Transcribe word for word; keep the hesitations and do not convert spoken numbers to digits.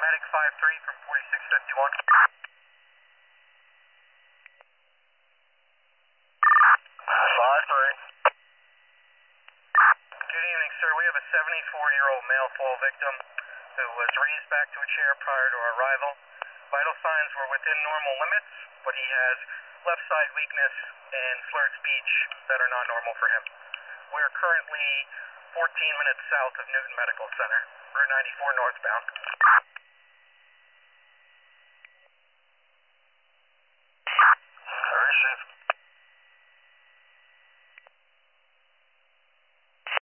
Medic five three from forty-six fifty-one. five three. Good evening, sir. We have a seventy-four-year-old male fall victim who was raised back to a chair prior to our arrival. Vital signs were within normal limits, but he has left side weakness and slurred speech that are not normal for him. We are currently fourteen minutes south of Newton Medical Center, Route ninety-four northbound.